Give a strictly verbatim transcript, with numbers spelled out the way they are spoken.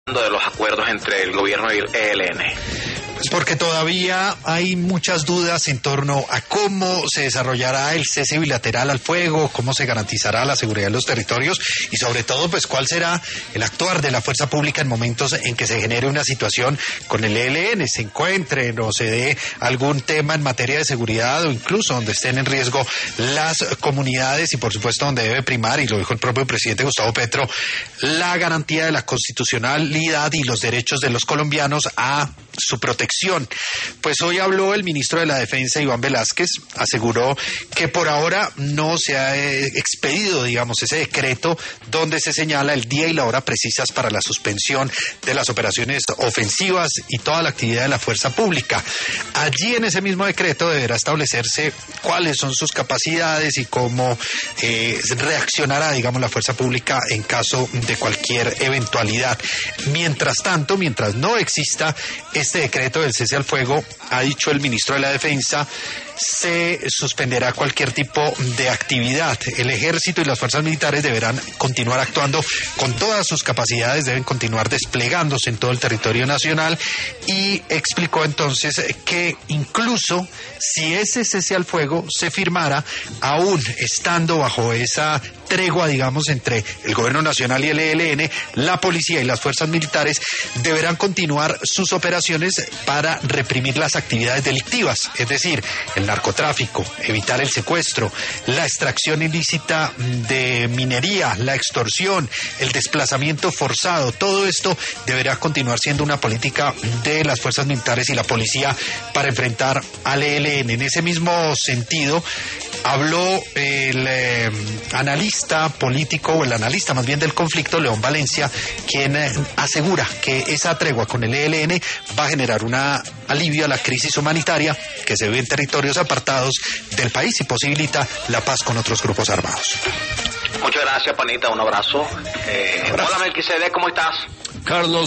de los acuerdos entre el gobierno y el E L N? Pues porque todavía hay muchas dudas en torno a cómo se desarrollará el cese bilateral al fuego, cómo se garantizará la seguridad de los territorios y sobre todo pues cuál será el actuar de la fuerza pública en momentos en que se genere una situación con el E L N, se encuentren o se dé algún tema en materia de seguridad o incluso donde estén en riesgo las comunidades y por supuesto donde debe primar, y lo dijo el propio presidente Gustavo Petro, la garantía de la constitucionalidad y los derechos de los colombianos a su protección. Pues hoy habló el ministro de la Defensa, Iván Velásquez, aseguró que por ahora no se ha expedido, digamos, ese decreto donde se señala el día y la hora precisas para la suspensión de las operaciones ofensivas y toda la actividad de la fuerza pública. Allí en ese mismo decreto deberá establecerse cuáles son sus capacidades y cómo eh, reaccionará, digamos, la fuerza pública en caso de cualquier eventualidad. Mientras tanto, mientras no exista este decreto del cese al fuego, ha dicho el ministro de la Defensa, se suspenderá cualquier tipo de actividad. El ejército y las fuerzas militares deberán continuar actuando con todas sus capacidades, deben continuar desplegándose en todo el territorio nacional, y explicó entonces que incluso si ese cese al fuego se firmara, aún estando bajo esa tregua, digamos, entre el gobierno nacional y el E L N, la policía y las fuerzas militares deberán continuar sus operaciones para reprimir las actividades delictivas, es decir, el narcotráfico, evitar el secuestro, la extracción ilícita de minería, la extorsión, el desplazamiento forzado. Todo esto deberá continuar siendo una política de las fuerzas militares y la policía para enfrentar al E L N. En ese mismo sentido, habló el eh, analista político, o el analista más bien del conflicto, León Valencia, quien eh, asegura que esa tregua con el E L N va a generar un alivio a la crisis humanitaria que se vive en territorios apartados del país y posibilita la paz con otros grupos armados. Muchas gracias, panita, un abrazo. Eh, abrazo. Hola, Melquisedec, ¿cómo estás? Carlos.